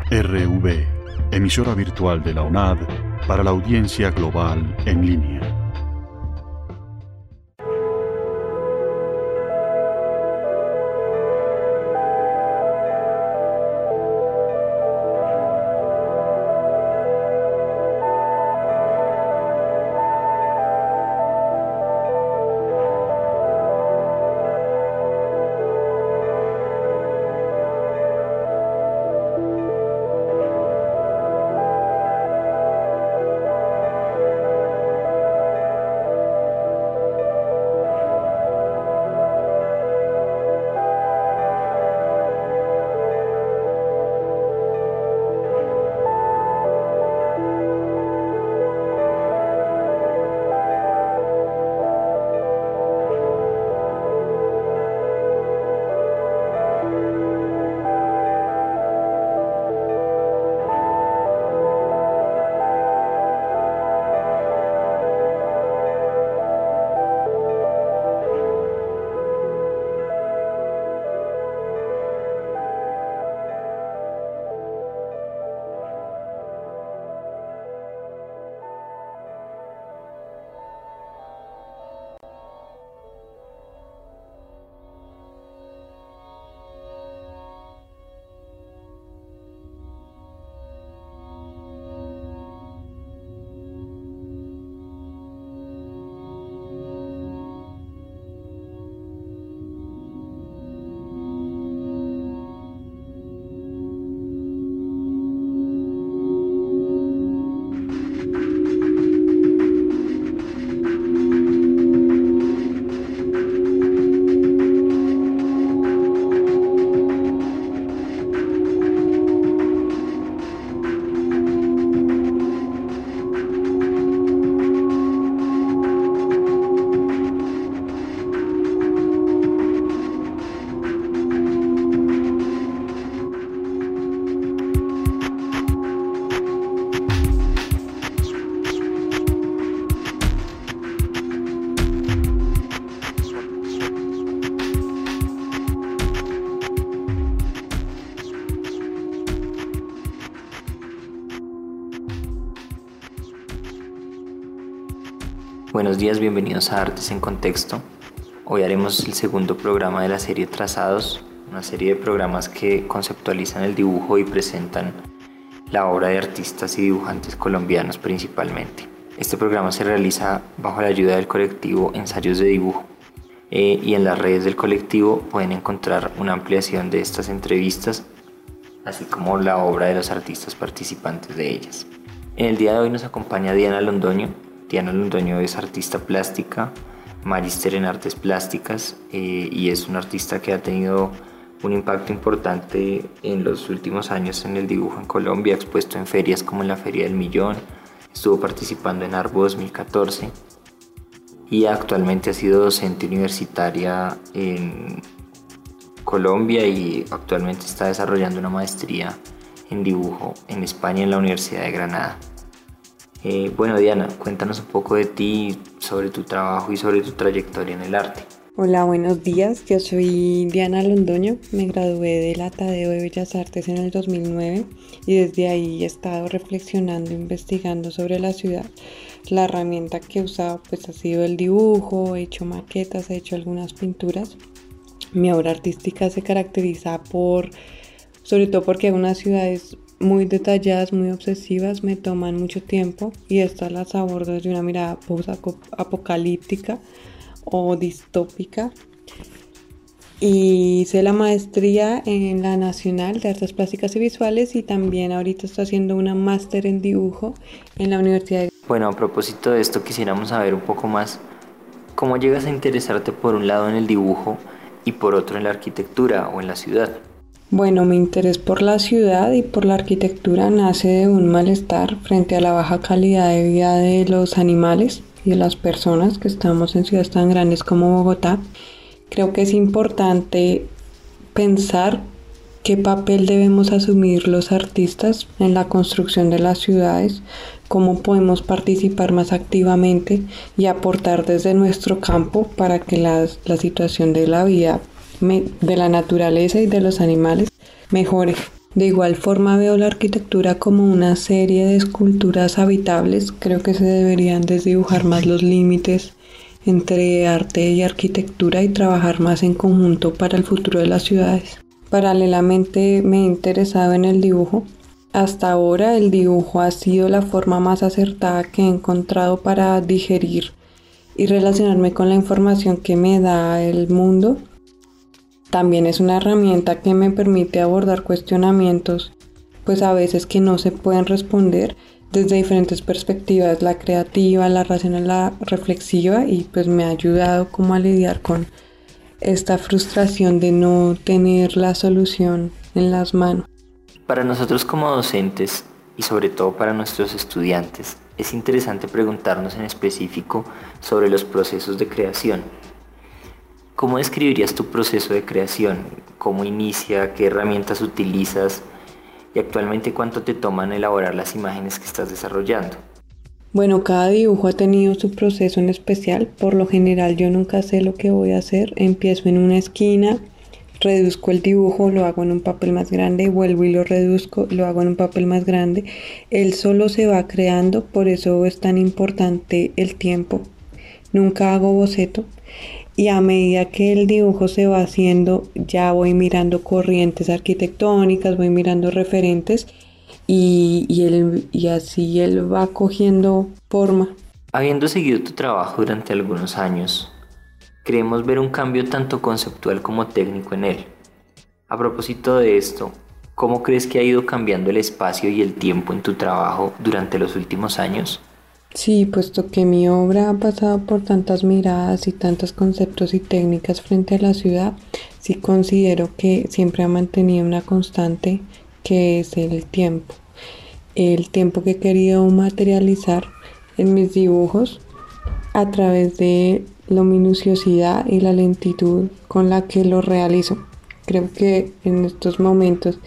RV, emisora virtual de la UNAD para la audiencia global en línea. Buenos días, bienvenidos a Artes en Contexto. Hoy haremos el segundo programa de la serie Trazados, una serie de programas que conceptualizan el dibujo y presentan la obra de artistas y dibujantes colombianos principalmente. Este programa se realiza bajo la ayuda del colectivo Ensayos de Dibujo y en las redes del colectivo pueden encontrar una ampliación de estas entrevistas, así como la obra de los artistas participantes de ellas. En el día de hoy nos acompaña Diana Londoño. Diana Londoño es artista plástica, magíster en artes plásticas y es una artista que ha tenido un impacto importante en los últimos años en el dibujo en Colombia, expuesto en ferias como en la Feria del Millón, estuvo participando en Arbo 2014 y actualmente ha sido docente universitaria en Colombia y actualmente está desarrollando una maestría en dibujo en España en la Universidad de Granada. Bueno, Diana, cuéntanos un poco de ti, sobre tu trabajo y sobre tu trayectoria en el arte. Hola, buenos días. Yo soy Diana Londoño. Me gradué del Ateneo de Bellas Artes en el 2009 y desde ahí he estado reflexionando, investigando sobre la ciudad. La herramienta que he usado ha sido el dibujo, he hecho maquetas, he hecho algunas pinturas. Mi obra artística se caracteriza sobre todo porque algunas ciudades muy detalladas, muy obsesivas, me toman mucho tiempo y estas las abordo desde una mirada post-apocalíptica o distópica. Y hice la maestría en la Nacional de Artes Plásticas y Visuales y también ahorita estoy haciendo una máster en dibujo en la Universidad de... Bueno, a propósito de esto quisiéramos saber un poco más cómo llegas a interesarte por un lado en el dibujo y por otro en la arquitectura o en la ciudad. Bueno, mi interés por la ciudad y por la arquitectura nace de un malestar frente a la baja calidad de vida de los animales y de las personas que estamos en ciudades tan grandes como Bogotá. Creo que es importante pensar qué papel debemos asumir los artistas en la construcción de las ciudades, cómo podemos participar más activamente y aportar desde nuestro campo para que la situación de la vida de la naturaleza y de los animales mejore. De igual forma veo la arquitectura como una serie de esculturas habitables. Creo que se deberían desdibujar más los límites entre arte y arquitectura y trabajar más en conjunto para el futuro de las ciudades. Paralelamente me he interesado en el dibujo. Hasta ahora el dibujo ha sido la forma más acertada que he encontrado para digerir y relacionarme con la información que me da el mundo. También es una herramienta que me permite abordar cuestionamientos, pues a veces que no se pueden responder desde diferentes perspectivas, la creativa, la racional, la reflexiva, y pues me ha ayudado como a lidiar con esta frustración de no tener la solución en las manos. Para nosotros como docentes y sobre todo para nuestros estudiantes, es interesante preguntarnos en específico sobre los procesos de creación. ¿Cómo describirías tu proceso de creación? ¿Cómo inicia? ¿Qué herramientas utilizas? Y actualmente, ¿cuánto te toman elaborar las imágenes que estás desarrollando? Bueno, cada dibujo ha tenido su proceso en especial. Por lo general yo nunca sé lo que voy a hacer. Empiezo en una esquina, reduzco el dibujo, lo hago en un papel más grande, vuelvo y lo reduzco, lo hago en un papel más grande. Él solo se va creando, por eso es tan importante el tiempo. Nunca hago boceto. Y a medida que el dibujo se va haciendo, ya voy mirando corrientes arquitectónicas, voy mirando referentes y así él va cogiendo forma. Habiendo seguido tu trabajo durante algunos años, creemos ver un cambio tanto conceptual como técnico en él. A propósito de esto, ¿cómo crees que ha ido cambiando el espacio y el tiempo en tu trabajo durante los últimos años? Sí, puesto que mi obra ha pasado por tantas miradas y tantos conceptos y técnicas frente a la ciudad, sí considero que siempre ha mantenido una constante que es el tiempo. El tiempo que he querido materializar en mis dibujos a través de la minuciosidad y la lentitud con la que lo realizo. Creo que en estos momentos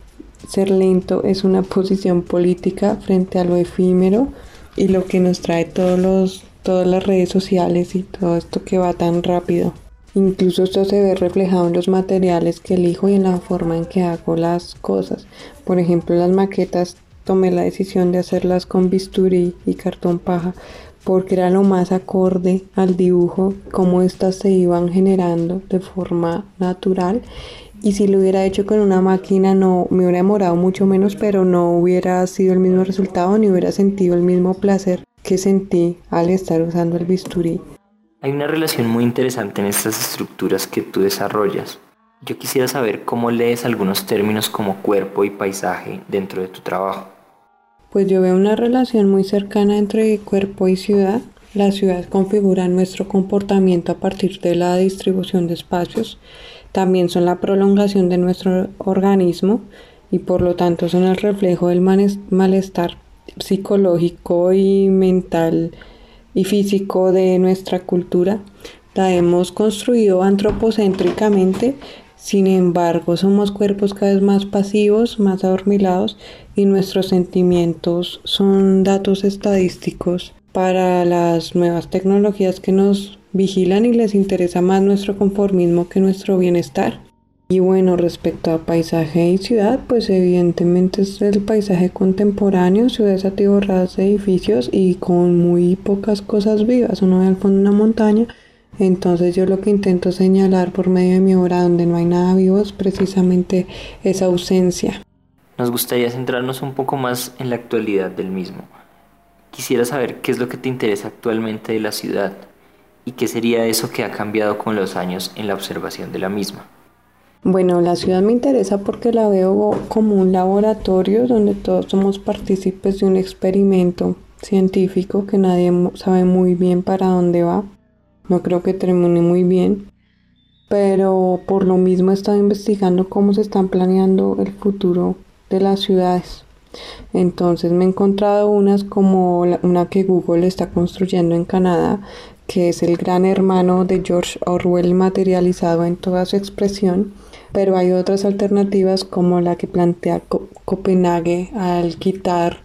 ser lento es una posición política frente a lo efímero y lo que nos trae todas las redes sociales y todo esto que va tan rápido. Incluso esto se ve reflejado en los materiales que elijo y en la forma en que hago las cosas. Por ejemplo, las maquetas tomé la decisión de hacerlas con bisturí y cartón paja porque era lo más acorde al dibujo, cómo estas se iban generando de forma natural. Y si lo hubiera hecho con una máquina no me hubiera demorado mucho menos, pero no hubiera sido el mismo resultado ni hubiera sentido el mismo placer que sentí al estar usando el bisturí. Hay una relación muy interesante en estas estructuras que tú desarrollas. Yo quisiera saber cómo lees algunos términos como cuerpo y paisaje dentro de tu trabajo. Pues yo veo una relación muy cercana entre cuerpo y ciudad. La ciudad configura nuestro comportamiento a partir de la distribución de espacios. También son la prolongación de nuestro organismo y por lo tanto son el reflejo del malestar psicológico y mental y físico de nuestra cultura. La hemos construido antropocéntricamente, sin embargo somos cuerpos cada vez más pasivos, más adormilados y nuestros sentimientos son datos estadísticos para las nuevas tecnologías que nos vigilan y les interesa más nuestro conformismo que nuestro bienestar. Y bueno, respecto a paisaje y ciudad, pues evidentemente es el paisaje contemporáneo, ciudades atiborradas de edificios y con muy pocas cosas vivas. Uno ve al fondo una montaña, entonces yo lo que intento señalar por medio de mi obra donde no hay nada vivo es precisamente esa ausencia. Nos gustaría centrarnos un poco más en la actualidad del mismo. Quisiera saber qué es lo que te interesa actualmente de la ciudad y qué sería eso que ha cambiado con los años en la observación de la misma. Bueno, la ciudad me interesa porque la veo como un laboratorio donde todos somos partícipes de un experimento científico que nadie sabe muy bien para dónde va. No creo que termine muy bien, pero por lo mismo he estado investigando cómo se están planeando el futuro de las ciudades. Entonces me he encontrado unas como una que Google está construyendo en Canadá, que es el gran hermano de George Orwell materializado en toda su expresión, pero hay otras alternativas como la que plantea Copenhague al quitar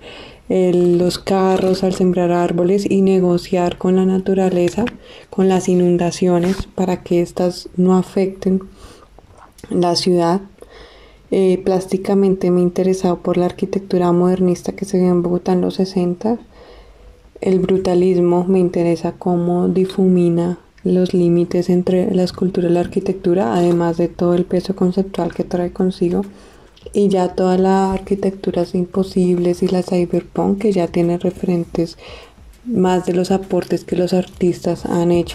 los carros, al sembrar árboles y negociar con la naturaleza, con las inundaciones para que éstas no afecten la ciudad. Plásticamente me he interesado por la arquitectura modernista que se dio en Bogotá en los 60. El brutalismo me interesa cómo difumina los límites entre la escultura y la arquitectura, además de todo el peso conceptual que trae consigo. Y ya todas las arquitecturas imposibles y la cyberpunk, que ya tiene referentes más de los aportes que los artistas han hecho.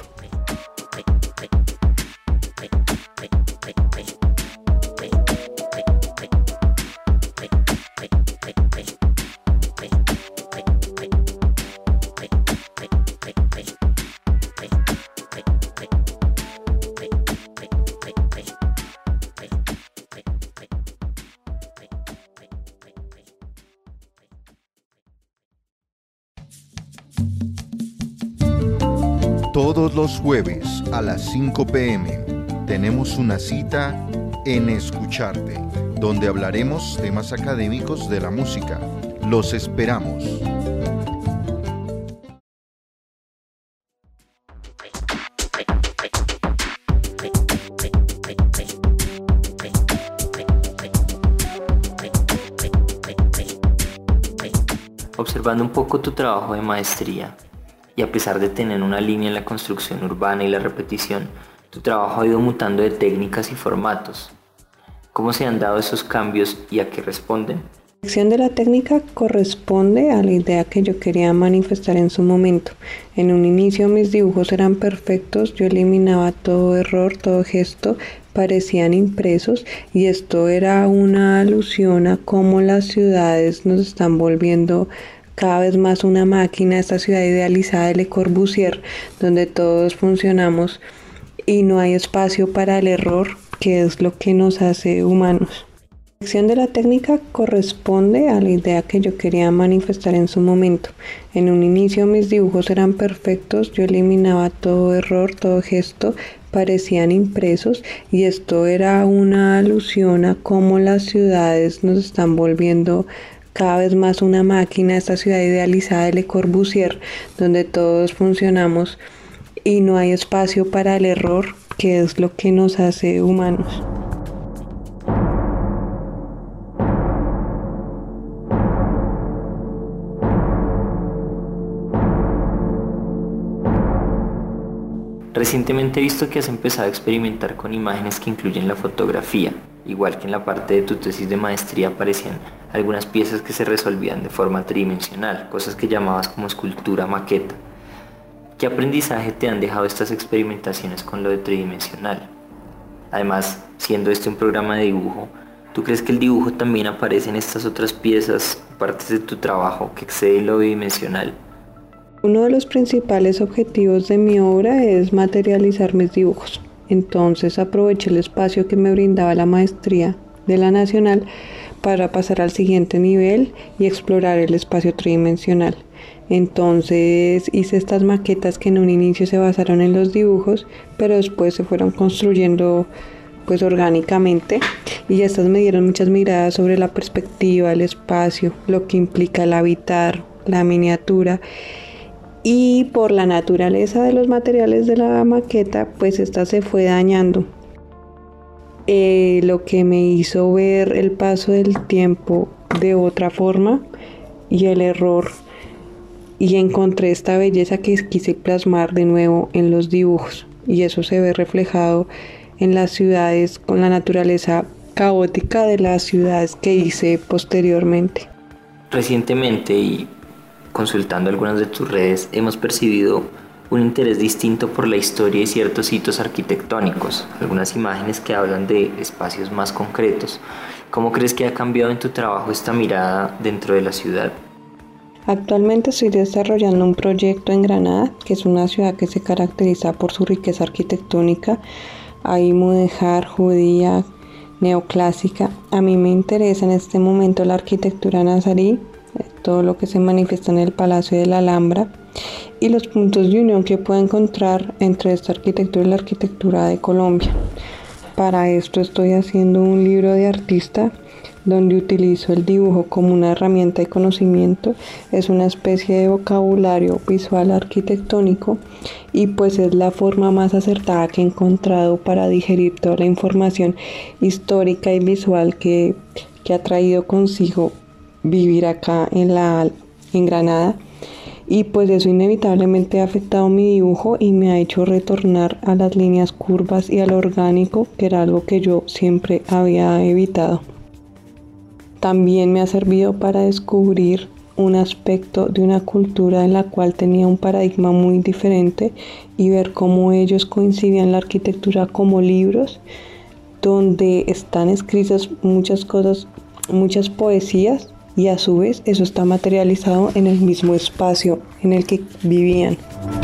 Todos los jueves a las 5 p.m. tenemos una cita en Escucharte, donde hablaremos temas académicos de la música. Los esperamos. Observando un poco tu trabajo de maestría, y a pesar de tener una línea en la construcción urbana y la repetición, tu trabajo ha ido mutando de técnicas y formatos. ¿Cómo se han dado esos cambios y a qué responden? La elección de la técnica corresponde a la idea que yo quería manifestar en su momento. En un inicio mis dibujos eran perfectos, yo eliminaba todo error, todo gesto, parecían impresos, y esto era una alusión a cómo las ciudades nos están volviendo cada vez más una máquina, esta ciudad idealizada de Le Corbusier, donde todos funcionamos y no hay espacio para el error, que es lo que nos hace humanos. La elección de la técnica corresponde a la idea que yo quería manifestar en su momento. En un inicio mis dibujos eran perfectos, yo eliminaba todo error, todo gesto, parecían impresos, y esto era una alusión a cómo las ciudades nos están volviendo cada vez más una máquina, esta ciudad idealizada de Le Corbusier, donde todos funcionamos y no hay espacio para el error, que es lo que nos hace humanos. Recientemente he visto que has empezado a experimentar con imágenes que incluyen la fotografía. Igual que en la parte de tu tesis de maestría aparecían algunas piezas que se resolvían de forma tridimensional, cosas que llamabas como escultura maqueta. ¿Qué aprendizaje te han dejado estas experimentaciones con lo de tridimensional? Además, siendo este un programa de dibujo, ¿tú crees que el dibujo también aparece en estas otras piezas, partes de tu trabajo que exceden lo bidimensional? Uno de los principales objetivos de mi obra es materializar mis dibujos. Entonces aproveché el espacio que me brindaba la maestría de la Nacional para pasar al siguiente nivel y explorar el espacio tridimensional. Entonces hice estas maquetas que en un inicio se basaron en los dibujos, pero después se fueron construyendo orgánicamente, y estas me dieron muchas miradas sobre la perspectiva, el espacio, lo que implica el habitar, la miniatura. Y por la naturaleza de los materiales de la maqueta, pues esta se fue dañando. Lo que me hizo ver el paso del tiempo de otra forma y el error, y encontré esta belleza que quise plasmar de nuevo en los dibujos, y eso se ve reflejado en las ciudades, con la naturaleza caótica de las ciudades que hice posteriormente. Recientemente, y consultando algunas de tus redes, hemos percibido un interés distinto por la historia y ciertos hitos arquitectónicos, algunas imágenes que hablan de espacios más concretos. ¿Cómo crees que ha cambiado en tu trabajo esta mirada dentro de la ciudad? Actualmente estoy desarrollando un proyecto en Granada, que es una ciudad que se caracteriza por su riqueza arquitectónica. Hay mudéjar, judía, neoclásica. A mí me interesa en este momento la arquitectura nazarí, todo lo que se manifiesta en el Palacio de la Alhambra, y los puntos de unión que puedo encontrar entre esta arquitectura y la arquitectura de Colombia. Para esto estoy haciendo un libro de artista donde utilizo el dibujo como una herramienta de conocimiento. Es una especie de vocabulario visual arquitectónico y pues es la forma más acertada que he encontrado para digerir toda la información histórica y visual que ha traído consigo vivir acá en Granada. Y pues eso inevitablemente ha afectado mi dibujo y me ha hecho retornar a las líneas curvas y al orgánico, que era algo que yo siempre había evitado. También me ha servido para descubrir un aspecto de una cultura en la cual tenía un paradigma muy diferente y ver cómo ellos coincidían la arquitectura como libros, donde están escritas muchas cosas, muchas poesías, y a su vez eso está materializado en el mismo espacio en el que vivían.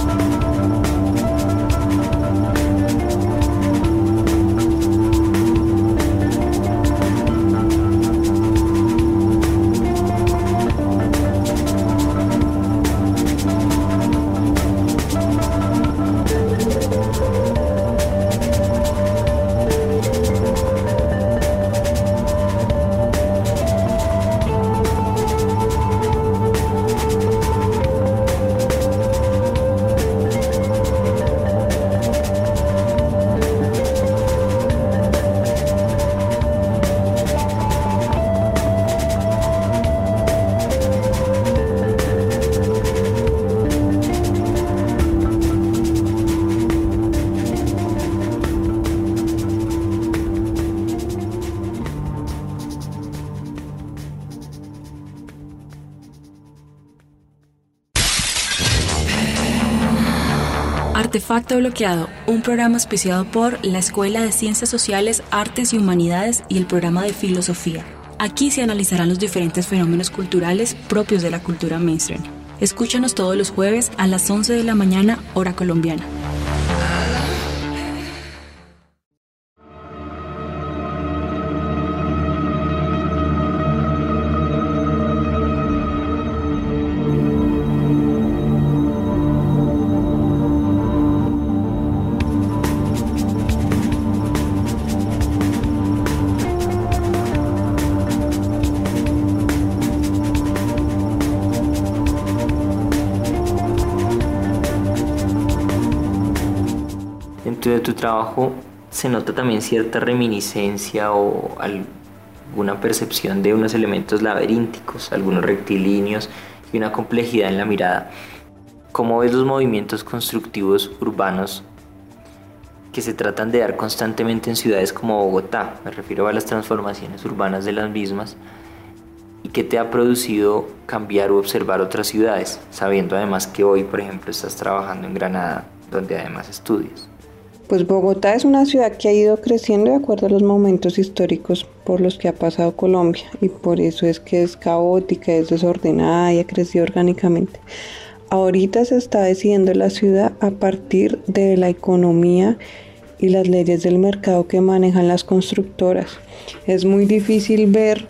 Artefacto Bloqueado, un programa auspiciado por la Escuela de Ciencias Sociales, Artes y Humanidades y el programa de Filosofía. Aquí se analizarán los diferentes fenómenos culturales propios de la cultura mainstream. Escúchanos todos los jueves a las 11 de la mañana, hora colombiana. Dentro de tu trabajo se nota también cierta reminiscencia o alguna percepción de unos elementos laberínticos, algunos rectilíneos y una complejidad en la mirada. ¿Cómo ves los movimientos constructivos urbanos que se tratan de dar constantemente en ciudades como Bogotá? Me refiero a las transformaciones urbanas de las mismas. ¿Y qué te ha producido cambiar o observar otras ciudades, sabiendo además que hoy, por ejemplo, estás trabajando en Granada, donde además estudias? Pues Bogotá es una ciudad que ha ido creciendo de acuerdo a los momentos históricos por los que ha pasado Colombia, y por eso es que es caótica, es desordenada y ha crecido orgánicamente. Ahorita se está decidiendo la ciudad a partir de la economía y las leyes del mercado que manejan las constructoras. Es muy difícil ver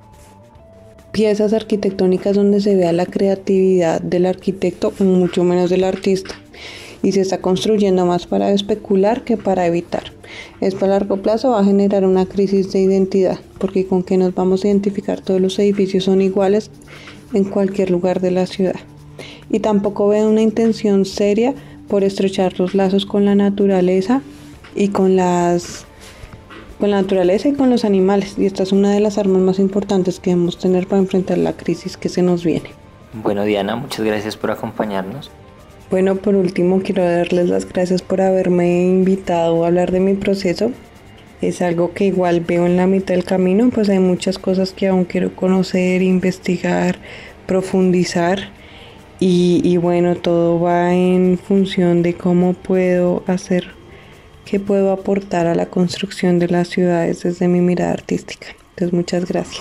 piezas arquitectónicas donde se vea la creatividad del arquitecto, mucho menos del artista. Y se está construyendo más para especular que para evitar. Esto a largo plazo va a generar una crisis de identidad, porque con qué nos vamos a identificar, todos los edificios son iguales en cualquier lugar de la ciudad. Y tampoco veo una intención seria por estrechar los lazos con la naturaleza y con la naturaleza y con los animales. Y esta es una de las armas más importantes que debemos tener para enfrentar la crisis que se nos viene. Bueno, Diana, muchas gracias por acompañarnos. Bueno, por último quiero darles las gracias por haberme invitado a hablar de mi proceso. Es algo que igual veo en la mitad del camino, pues hay muchas cosas que aún quiero conocer, investigar, profundizar. Y bueno, todo va en función de cómo puedo hacer, qué puedo aportar a la construcción de las ciudades desde mi mirada artística. Entonces, muchas gracias.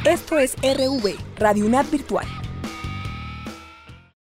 Esto es RV, Radio UNAD Virtual.